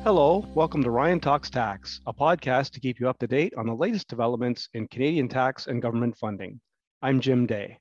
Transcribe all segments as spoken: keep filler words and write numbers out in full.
Hello, welcome to Ryan Talks Tax, a podcast to keep you up to date on the latest developments in Canadian tax and government funding. I'm Jim Day.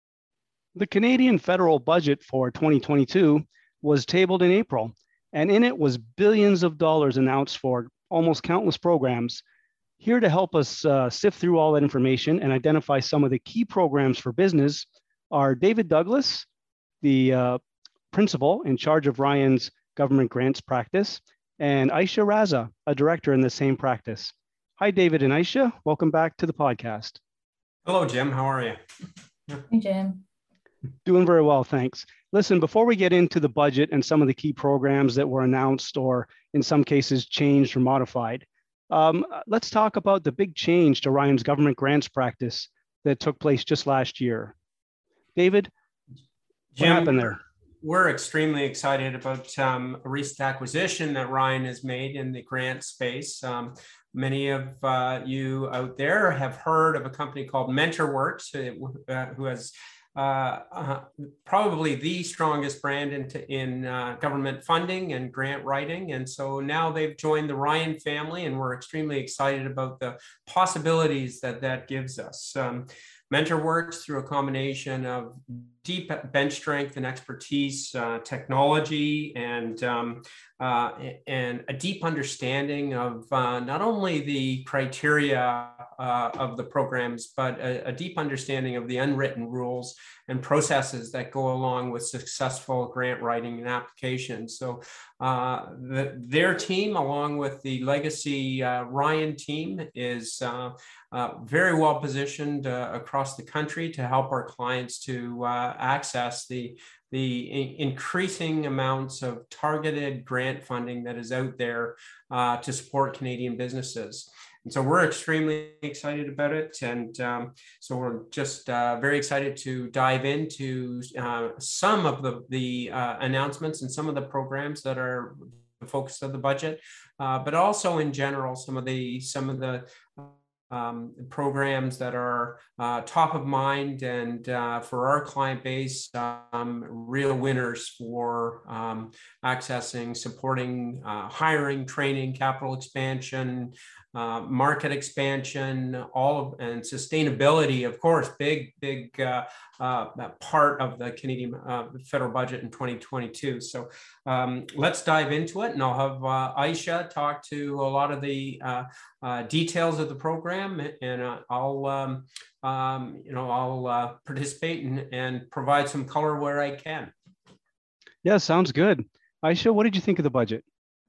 The Canadian federal budget for twenty twenty-two was tabled in April, and in it was billions of dollars announced for almost countless programs. Here to help us uh, sift through all that information and identify some of the key programs for business are David Douglas, the uh, principal in charge of Ryan's government grants practice, and Aisha Raza, a director in the same practice. Hi, David and Aisha. Welcome back to the podcast. Hello, Jim. How are you? Hey, Jim. Doing very well, thanks. Listen, before we get into the budget and some of the key programs that were announced or in some cases changed or modified, um, let's talk about the big change to Ryan's government grants practice that took place just last year. David, Jim, what happened there? We're extremely excited about um, a recent acquisition that Ryan has made in the grant space. Um, many of uh, you out there have heard of a company called MentorWorks, uh, who has uh, uh, probably the strongest brand in, in uh, government funding and grant writing. And so now they've joined the Ryan family, and we're extremely excited about the possibilities that that gives us. Um, MentorWorks, through a combination of deep bench strength and expertise, uh, technology, and um, uh, and a deep understanding of uh, not only the criteria uh, of the programs, but a, a deep understanding of the unwritten rules and processes that go along with successful grant writing and applications. So uh, the, their team, along with the legacy uh, Ryan team, is uh, uh, very well positioned uh, across the country to help our clients to uh, access the the increasing amounts of targeted grant funding that is out there uh, to support Canadian businesses. And so we're extremely excited about it. And um, so we're just uh, very excited to dive into uh, some of the, the uh, announcements and some of the programs that are the focus of the budget, uh, but also in general, some of the, some of the Um, programs that are uh, top of mind and uh, for our client base, um, real winners for um, accessing, supporting, uh, hiring, training, capital expansion, uh, market expansion, all of, and sustainability, of course, big, big uh, uh, part of the Canadian uh, federal budget in twenty twenty-two. So um, let's dive into it, and I'll have uh, Aisha talk to a lot of the uh, uh, details of the program, and uh, I'll, um, um, you know, I'll uh, participate and, and provide some color where I can. Yeah, sounds good. Aisha, what did you think of the budget?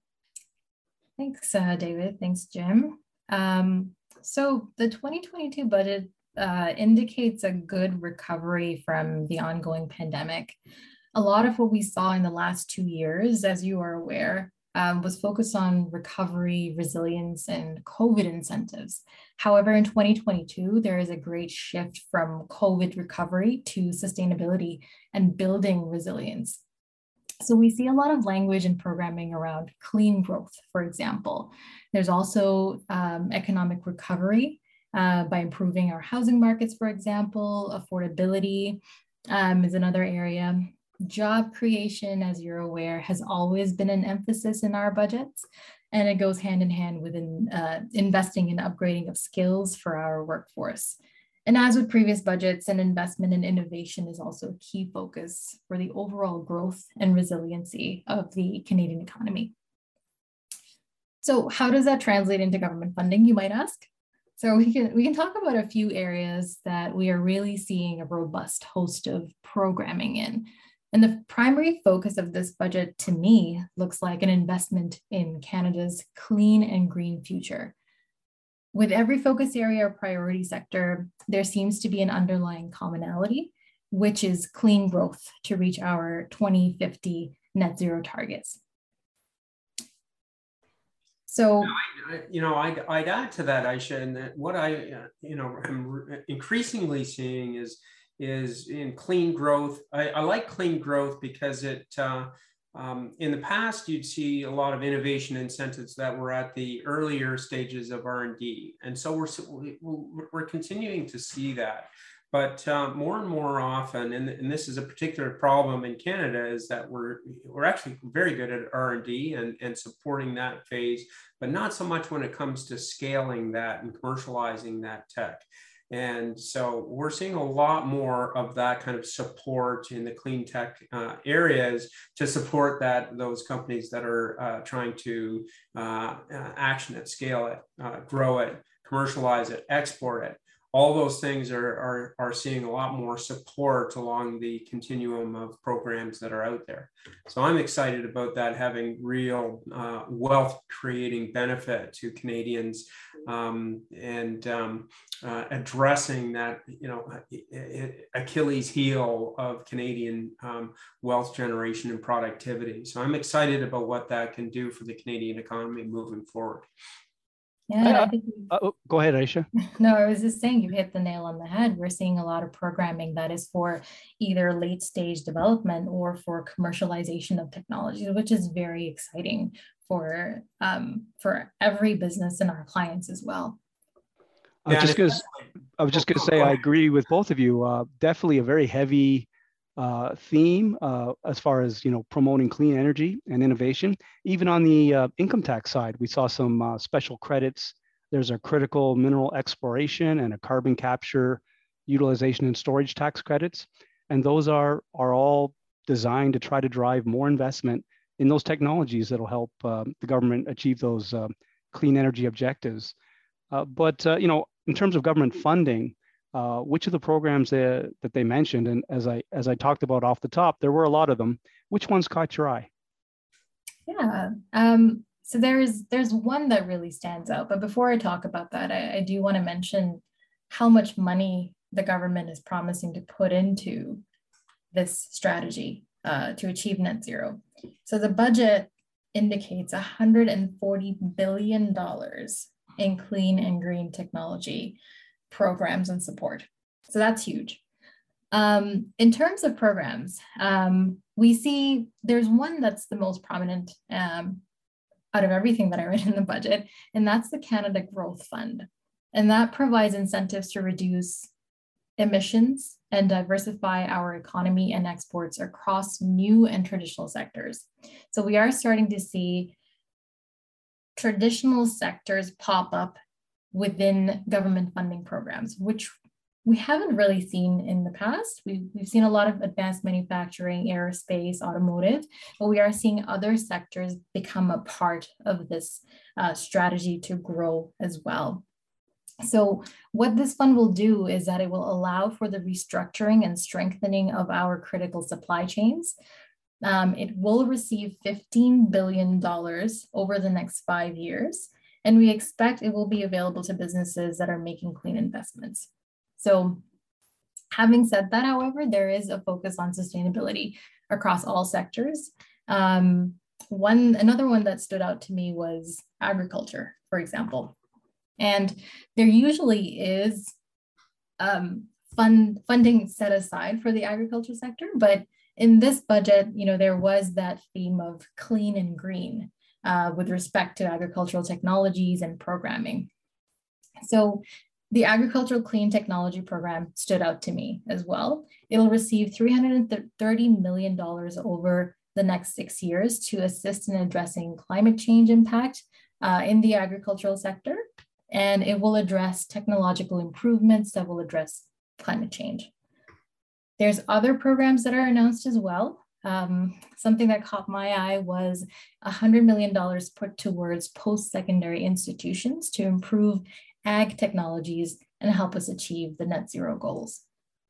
Thanks, uh, David. Thanks, Jim. Um, so the twenty twenty-two budget uh, indicates a good recovery from the ongoing pandemic. A lot of what we saw in the last two years, as you are aware, um, was focused on recovery, resilience, and COVID incentives. However, in twenty twenty-two, there is a great shift from COVID recovery to sustainability and building resilience. So we see a lot of language and programming around clean growth, for example. There's also um, economic recovery uh, by improving our housing markets, for example. Affordability um, is another area. Job creation, as you're aware, has always been an emphasis in our budgets, and it goes hand in hand with in, uh, investing in upgrading of skills for our workforce. And as with previous budgets, an investment in innovation is also a key focus for the overall growth and resiliency of the Canadian economy. So how does that translate into government funding, you might ask? So we can, we can talk about a few areas that we are really seeing a robust host of programming in. And the primary focus of this budget, to me, looks like an investment in Canada's clean and green future. With every focus area or priority sector, there seems to be an underlying commonality, which is clean growth to reach our twenty fifty net zero targets. So, I, you know, I'd, I'd add to that, Aisha, and that what I, uh, you know, am increasingly seeing is, is in clean growth. I, I like clean growth because it, uh, Um, in the past, you'd see a lot of innovation incentives that were at the earlier stages of R and D. And so we're, we're continuing to see that. But uh, more and more often, and, and this is a particular problem in Canada, is that we're we're actually very good at R and D and, and supporting that phase, but not so much when it comes to scaling that and commercializing that tech. And so we're seeing a lot more of that kind of support in the clean tech uh, areas to support that those companies that are uh, trying to uh, uh, action it, scale it, uh, grow it, commercialize it, export it. All those things are, are, are seeing a lot more support along the continuum of programs that are out there. So I'm excited about that having real uh, wealth creating benefit to Canadians um, and um, uh, addressing that, you know, Achilles heel of Canadian um, wealth generation and productivity. So I'm excited about what that can do for the Canadian economy moving forward. Yeah, I think uh, oh, go ahead, Aisha. No, I was just saying you hit the nail on the head. We're seeing a lot of programming that is for either late stage development or for commercialization of technologies, which is very exciting for um, for every business and our clients as well. I was just going to I was just going to say I agree with both of you. Uh, definitely a very heavy Uh, theme uh, as far as, you know, promoting clean energy and innovation. Even on the uh, income tax side, we saw some uh, special credits. There's a critical mineral exploration and a carbon capture utilization and storage tax credits. And those are, are all designed to try to drive more investment in those technologies that'll help uh, the government achieve those uh, clean energy objectives. Uh, but, uh, you know, in terms of government funding, Uh, which of the programs that, that they mentioned, and as I as I talked about off the top, there were a lot of them. Which ones caught your eye? Yeah, um, so there's there's one that really stands out. But before I talk about that, I, I do want to mention how much money the government is promising to put into this strategy uh, to achieve net zero. So the budget indicates one hundred forty billion dollars in clean and green technology programs and support. So that's huge. Um, in terms of programs, um, we see there's one that's the most prominent um, out of everything that I read in the budget, and that's the Canada Growth Fund. And that provides incentives to reduce emissions and diversify our economy and exports across new and traditional sectors. So we are starting to see traditional sectors pop up within government funding programs, which we haven't really seen in the past. We've, we've seen a lot of advanced manufacturing, aerospace, automotive, but we are seeing other sectors become a part of this uh, strategy to grow as well. So what this fund will do is that it will allow for the restructuring and strengthening of our critical supply chains. Um, it will receive fifteen billion dollars over the next five years. And we expect it will be available to businesses that are making clean investments. So having said that, however, there is a focus on sustainability across all sectors. Um, one, another one that stood out to me was agriculture, for example. And there usually is um, fund, funding set aside for the agriculture sector, but in this budget, you know, there was that theme of clean and green. Uh, with respect to agricultural technologies and programming. So the Agricultural Clean Technology Program stood out to me as well. It'll receive three hundred thirty million dollars over the next six years to assist in addressing climate change impact uh, in the agricultural sector. And it will address technological improvements that will address climate change. There's other programs that are announced as well. Um, something that caught my eye was one hundred million dollars put towards post-secondary institutions to improve ag technologies and help us achieve the net zero goals.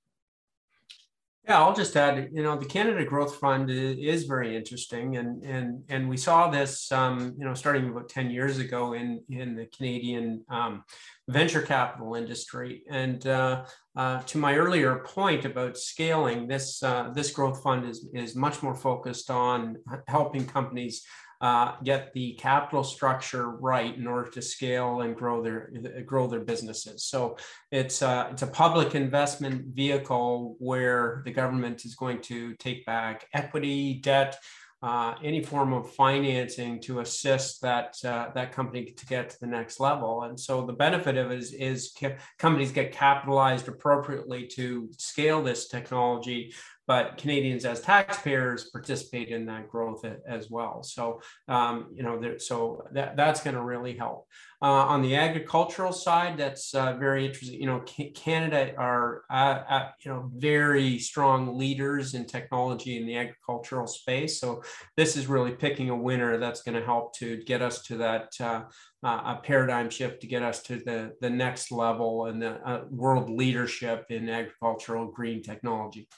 Yeah, I'll just add, you know, the Canada Growth Fund is very interesting, and and and we saw this, um, you know, starting about ten years ago in in the Canadian um, venture capital industry. And uh, uh, to my earlier point about scaling, this uh, this growth fund is is much more focused on helping companies Uh, get the capital structure right in order to scale and grow their grow their businesses. So it's uh, it's a public investment vehicle where the government is going to take back equity, debt, uh, any form of financing to assist that uh, that company to get to the next level. And so the benefit of it is, is companies get capitalized appropriately to scale this technology, but Canadians as taxpayers participate in that growth as well. So, um, you know, there, so that, that's going to really help. Uh, on the agricultural side, that's uh, very interesting. You know, Canada are, uh, uh, you know, very strong leaders in technology in the agricultural space. So this is really picking a winner that's going to help to get us to that uh, uh, a paradigm shift, to get us to the, the next level and the uh, world leadership in agricultural green technology.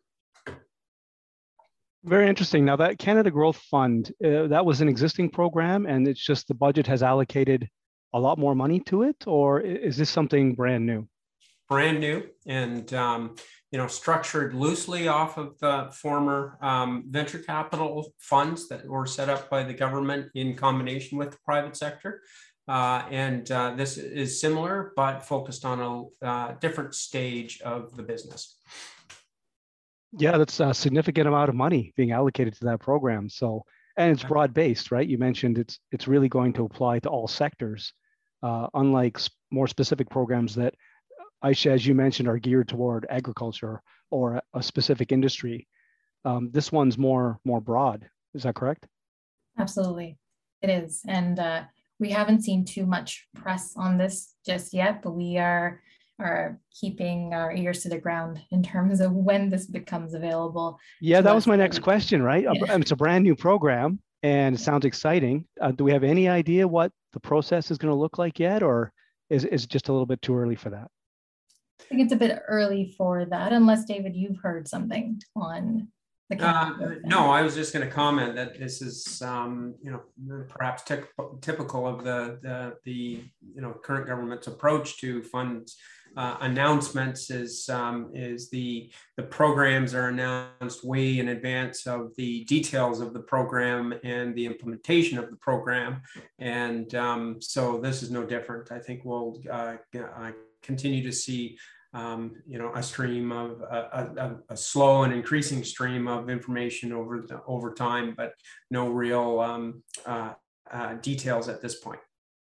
Very interesting. Now that Canada Growth Fund, uh, that was an existing program and it's just the budget has allocated a lot more money to it, or is this something brand new? Brand new and, um, you know, structured loosely off of the former um, venture capital funds that were set up by the government in combination with the private sector. Uh, and uh, this is similar, but focused on a uh, different stage of the business. Yeah, that's a significant amount of money being allocated to that program. So, and it's broad-based, right? You mentioned it's it's really going to apply to all sectors, uh, unlike sp- more specific programs that, Aisha, as you mentioned, are geared toward agriculture or a, a specific industry. Um, this one's more more broad. Is that correct? Absolutely, it is. And uh, we haven't seen too much press on this just yet, but we are are keeping our ears to the ground in terms of when this becomes available. Yeah, that was my next question, right? Yeah. It's a brand new program and it sounds exciting. Uh, do we have any idea what the process is going to look like yet, or is, is it just a little bit too early for that? I think it's a bit early for that, unless, David, you've heard something on the uh, No, I was just going to comment that this is, um, you know, perhaps t- typical of the, the, the, you know, current government's approach to funds. Uh, announcements is um, is the the programs are announced way in advance of the details of the program and the implementation of the program, and um, so this is no different. I think we'll uh, uh, continue to see um, you know a stream of a, a, a slow and increasing stream of information over the, over time, but no real um, uh, uh, details at this point.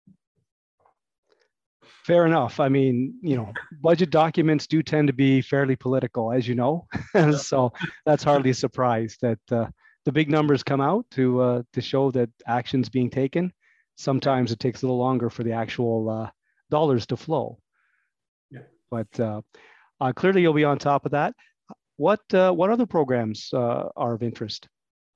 Fair enough. I mean, you know, budget documents do tend to be fairly political, as you know. So that's hardly a surprise that uh, the big numbers come out to uh, to show that action's being taken. Sometimes it takes a little longer for the actual uh, dollars to flow. Yeah. But uh, uh, clearly, you'll be on top of that. What uh, what other programs uh, are of interest?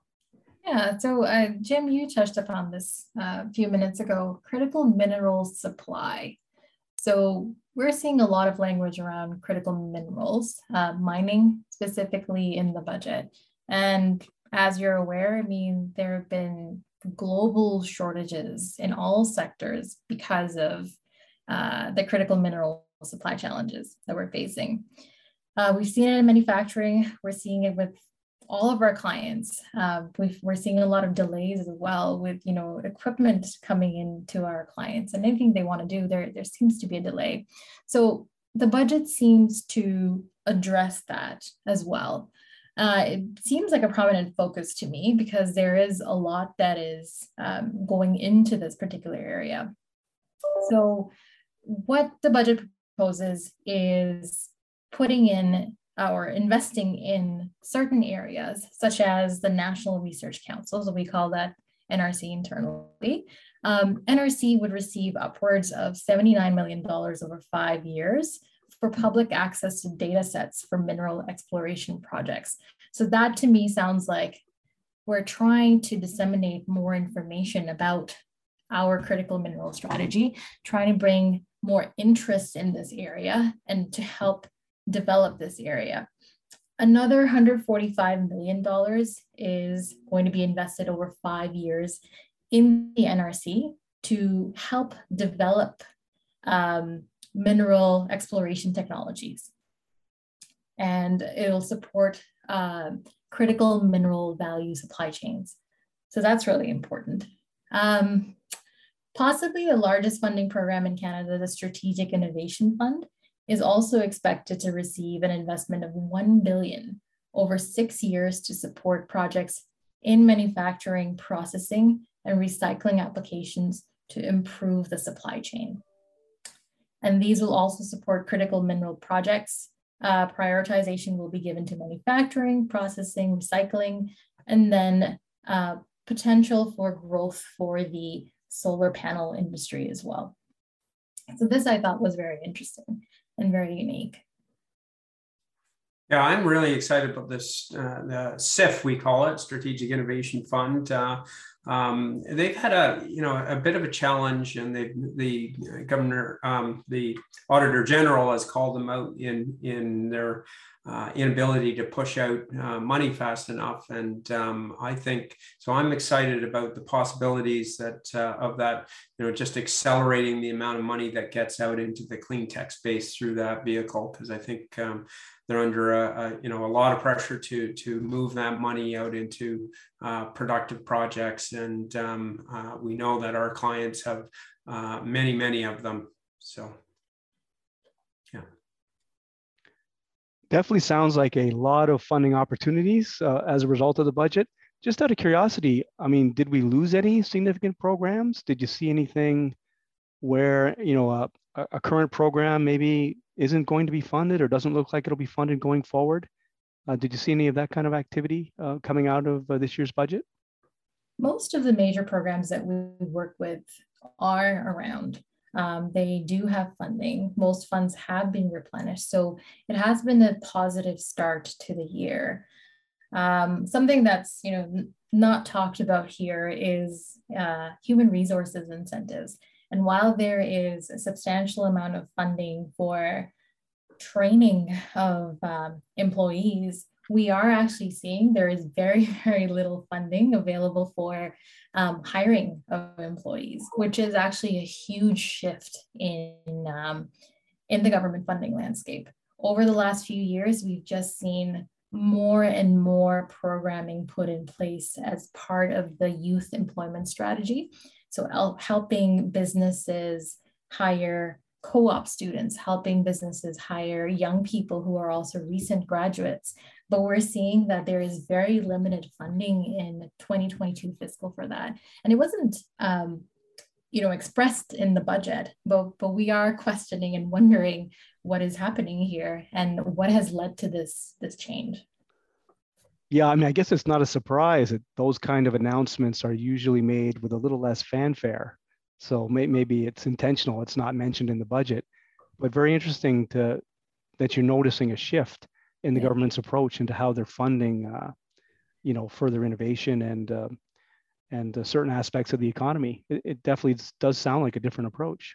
Yeah, so uh, Jim, you touched upon this uh, a few minutes ago. Critical minerals supply. So we're seeing a lot of language around critical minerals, uh, mining specifically in the budget. And as you're aware, I mean, there have been global shortages in all sectors because of uh, the critical mineral supply challenges that we're facing. Uh, we've seen it in manufacturing. We're seeing it with all of our clients. Uh, we've, we're seeing a lot of delays as well with, you know, equipment coming into our clients, and anything they want to do, there, there seems to be a delay. So the budget seems to address that as well. Uh, it seems like a prominent focus to me because there is a lot that is um, going into this particular area. So what the budget proposes is putting in or investing in certain areas, such as the National Research Council, so we call that N R C internally. Um, N R C would receive upwards of seventy-nine million dollars over five years for public access to data sets for mineral exploration projects. So that to me sounds like we're trying to disseminate more information about our critical mineral strategy, trying to bring more interest in this area and to help develop this area. Another one hundred forty-five million dollars is going to be invested over five years in the N R C to help develop um, mineral exploration technologies. And it'll support uh, critical mineral value supply chains. So that's really important. Um, possibly the largest funding program in Canada, the Strategic Innovation Fund, is also expected to receive an investment of one billion dollars over six years to support projects in manufacturing, processing, and recycling applications to improve the supply chain. And these will also support critical mineral projects. Uh, prioritization will be given to manufacturing, processing, recycling, and then uh, potential for growth for the solar panel industry as well. So this I thought was very interesting and very unique. Yeah, I'm really excited about this, uh, the S I F, we call it, Strategic Innovation Fund. Uh, um, they've had a, you know, a bit of a challenge, and they, the governor, um, the Auditor General has called them out in, in their uh, inability to push out uh, money fast enough. And um, I think, so I'm excited about the possibilities that uh, of that, you know, just accelerating the amount of money that gets out into the clean tech space through that vehicle, because I think um, they're under a, a you know a lot of pressure to to move that money out into uh, productive projects, and um, uh, we know that our clients have uh, many many of them. So, yeah, definitely sounds like a lot of funding opportunities uh, as a result of the budget. Just out of curiosity, I mean, did we lose any significant programs? Did you see anything where you know a, a current program maybe isn't going to be funded or doesn't look like it'll be funded going forward? Uh, did you see any of that kind of activity uh, coming out of uh, this year's budget? Most of the major programs that we work with are around. Um, they do have funding. Most funds have been replenished. So it has been a positive start to the year. Um, something that's you know not talked about here is uh, human resources incentives. And while there is a substantial amount of funding for training of um, employees, we are actually seeing there is very, very little funding available for um, hiring of employees, which is actually a huge shift in, um, in the government funding landscape. Over the last few years, we've just seen more and more programming put in place as part of the youth employment strategy. So helping businesses hire co-op students, helping businesses hire young people who are also recent graduates. But we're seeing that there is very limited funding in twenty twenty-two fiscal for that. And it wasn't um, you know, expressed in the budget, but, but we are questioning and wondering what is happening here and what has led to this, this change. Yeah, I mean, I guess it's not a surprise that those kind of announcements are usually made with a little less fanfare. So may, maybe it's intentional, it's not mentioned in the budget, but very interesting to that you're noticing a shift in the Yeah. government's approach into how they're funding, uh, you know, further innovation and uh, and uh, certain aspects of the economy. It, it definitely does sound like a different approach.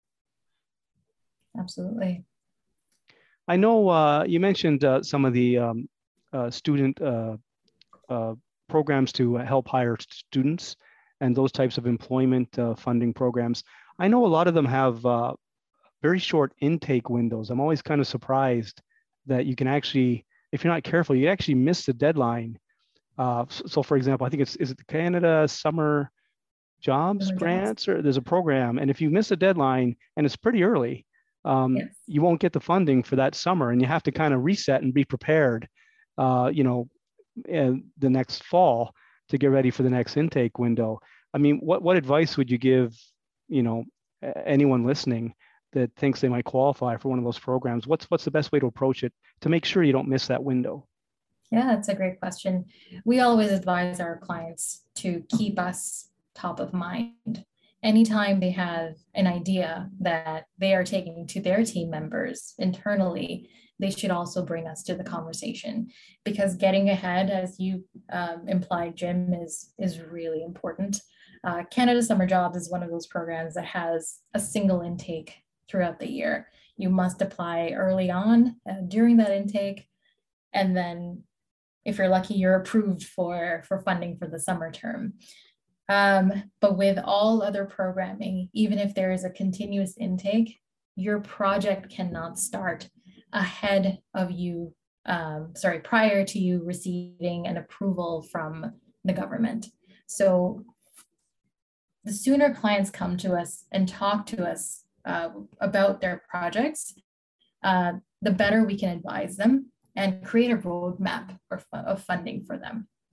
Absolutely. I know uh, you mentioned uh, some of the um, uh, student uh, uh, programs to help hire students and those types of employment uh, funding programs. I know a lot of them have uh, very short intake windows. I'm always kind of surprised that you can actually, if you're not careful, you actually miss the deadline. Uh, so, so for example, I think it's, is it the Canada Summer Jobs Summer Grants, or there's a program, and if you miss a deadline and it's pretty early, um, Yes. you won't get the funding for that summer, and you have to kind of reset and be prepared, uh, you know, in the next fall to get ready for the next intake window. I mean, what what advice would you give, you know, anyone listening that thinks they might qualify for one of those programs? What's what's the best way to approach it to make sure you don't miss that window? Yeah, that's a great question. We always advise our clients to keep us top of mind. Anytime they have an idea that they are taking to their team members internally, they should also bring us to the conversation, because getting ahead, as you um, implied, Jim, is, is really important. Uh, Canada Summer Jobs is one of those programs that has a single intake throughout the year. You must apply early on uh, during that intake, and then if you're lucky, you're approved for, for funding for the summer term. Um, but with all other programming, even if there is a continuous intake, your project cannot start ahead of you, um, sorry, prior to you receiving an approval from the government. So the sooner clients come to us and talk to us uh, about their projects, uh, the better we can advise them and create a roadmap of funding for them.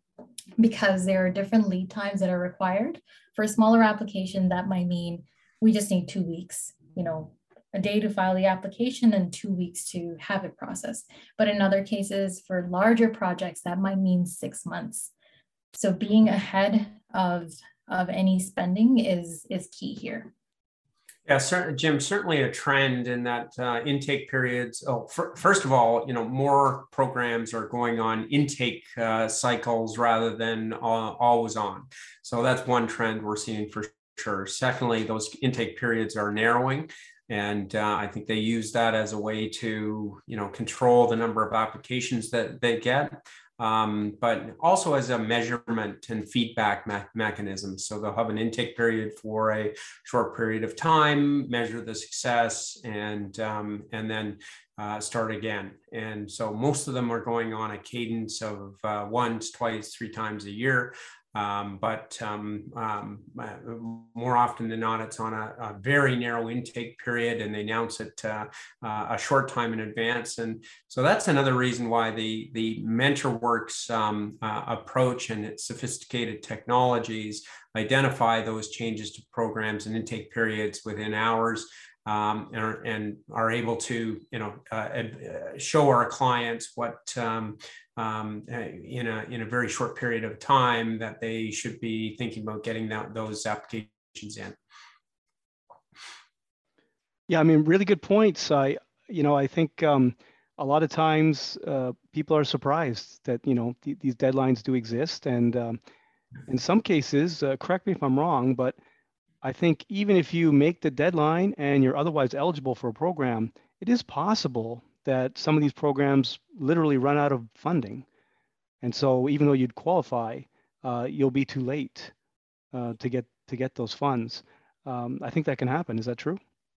because there are different lead times that are required. For a smaller application, that might mean we just need two weeks, you know, a day to file the application and two weeks to have it processed. But in other cases, for larger projects, that might mean six months. So being ahead of, of any spending is, is key here. Yeah, certainly, Jim, certainly a trend in that uh, intake periods. Oh, for, first of all, you know, more programs are going on intake uh, cycles rather than uh, always on. So that's one trend we're seeing for sure. Secondly, those intake periods are narrowing. And uh, I think they use that as a way to, you know, control the number of applications that they get. Um, but also as a measurement and feedback me mechanism. So they'll have an intake period for a short period of time, measure the success, and, um, and then uh, start again. And so most of them are going on a cadence of uh, once, twice, three times a year. Um, but um, um, more often than not, it's on a, a very narrow intake period, and they announce it uh, uh, a short time in advance. And so that's another reason why the, the MentorWorks um, uh, approach and its sophisticated technologies identify those changes to programs and intake periods within hours. Um, and, are, and are able to, you know, uh, uh, show our clients what um, um, in a in a very short period of time that they should be thinking about getting that, those applications in. Yeah, I mean, really good points. I, you know, I think um, a lot of times uh, people are surprised that, you know, th these deadlines do exist, and um, in some cases, uh, correct me if I'm wrong, but I think even if you make the deadline and you're otherwise eligible for a program, it is possible that some of these programs literally run out of funding. And so even though you'd qualify, uh, you'll be too late uh, to get to get those funds. Um, I think that can happen. Is that true?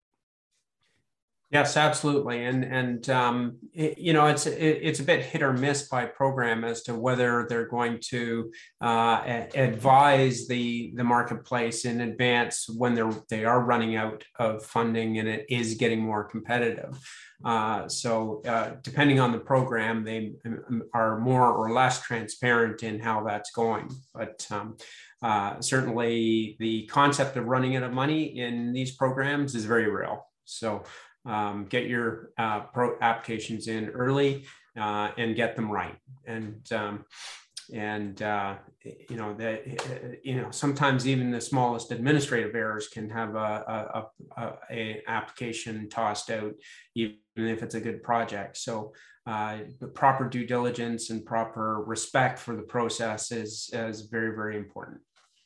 Yes, absolutely. And, and um, it, you know, it's, it, it's a bit hit or miss by program as to whether they're going to uh, advise the, the marketplace in advance when they're, they are running out of funding and it is getting more competitive. Uh, so uh, depending on the program, they are more or less transparent in how that's going. But um, uh, certainly the concept of running out of money in these programs is very real. So Um, get your uh, pro applications in early uh, and get them right. And um, and uh, you know that you know sometimes even the smallest administrative errors can have a, a, a, a application tossed out, even if it's a good project. So uh, the proper due diligence and proper respect for the process is is very, very important.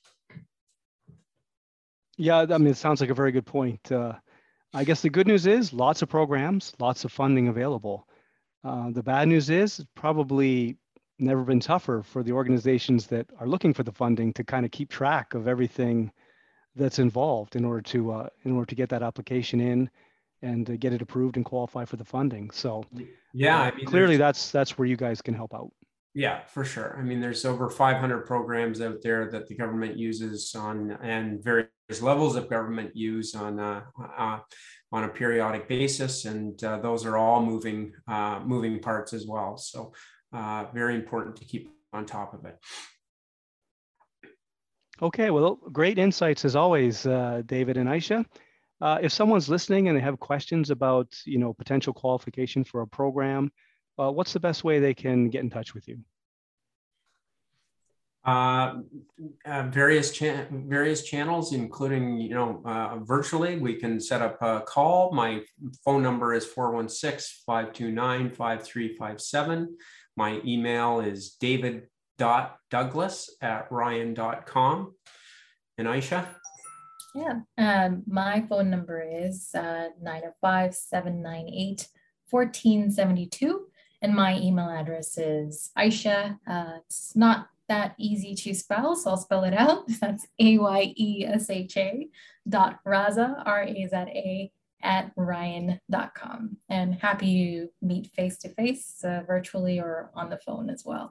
Yeah, I mean, it sounds like a very good point. Uh, I guess the good news is lots of programs, lots of funding available. Uh, the bad news is it's probably never been tougher for the organizations that are looking for the funding to kind of keep track of everything that's involved in order to uh, in order to get that application in and to get it approved and qualify for the funding. So yeah, uh, I mean, clearly that's that's where you guys can help out. Yeah, for sure. I mean, there's over five hundred programs out there that the government uses on, and various levels of government use on uh, uh, on a periodic basis, and uh, those are all moving uh, moving parts as well. So, uh, very important to keep on top of it. Okay, well, great insights as always, uh, David and Aisha. Uh, if someone's listening and they have questions about, you know, potential qualification for a program, uh, what's the best way they can get in touch with you? Uh, uh, various cha various channels, including, you know, uh, virtually. We can set up a call. My phone number is four one six, five two nine, five three five seven. My email is david dot douglas at ryan dot com. And Aisha? Yeah, um, my phone number is uh, nine oh five, seven nine eight, one four seven two. And my email address is Aisha. Uh, it's not that easy to spell, so I'll spell it out. That's A Y E S H A dot Raza, R A Z A, at ryan dot com. And happy to meet face-to-face, uh, virtually or on the phone as well.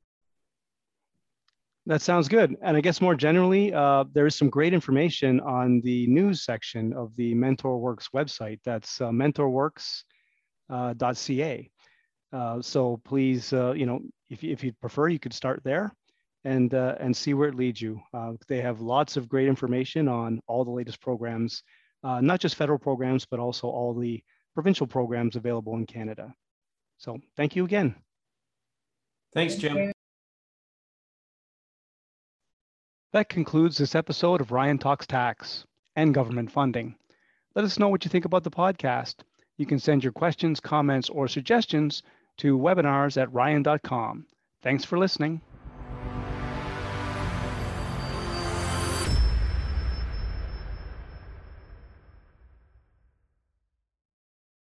That sounds good. And I guess more generally, uh, there is some great information on the news section of the MentorWorks website. That's uh, mentorworks dot C A. Uh, so please, uh, you know, if, if you'd prefer, you could start there. and, uh, and see where it leads you. Uh, they have lots of great information on all the latest programs, uh, not just federal programs, but also all the provincial programs available in Canada. So thank you again. Thanks, Jim. That concludes this episode of Ryan Talks Tax and Government Funding. Let us know what you think about the podcast. You can send your questions, comments, or suggestions to webinars at ryan dot com. Thanks for listening.